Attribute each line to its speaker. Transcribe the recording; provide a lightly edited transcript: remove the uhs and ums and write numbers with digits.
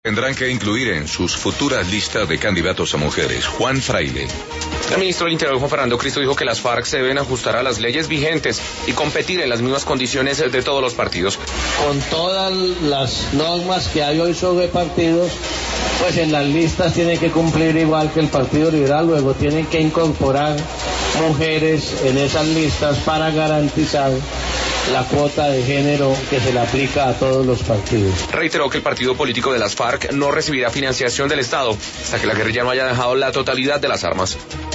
Speaker 1: Tendrán que incluir en sus futuras listas de candidatos a mujeres. Juan Fraile.
Speaker 2: El ministro del Interior, Juan Fernando Cristo, dijo que las FARC se deben ajustar a las leyes vigentes y competir en las mismas condiciones de todos los partidos.
Speaker 3: Con todas las normas que hay hoy sobre partidos, pues en las listas tienen que cumplir igual que el Partido Liberal, luego tienen que incorporar mujeres en esas listas para garantizar la cuota de género que se le aplica a todos los partidos.
Speaker 2: Reiteró que el partido político de las FARC no recibirá financiación del Estado hasta que la guerrilla no haya dejado la totalidad de las armas.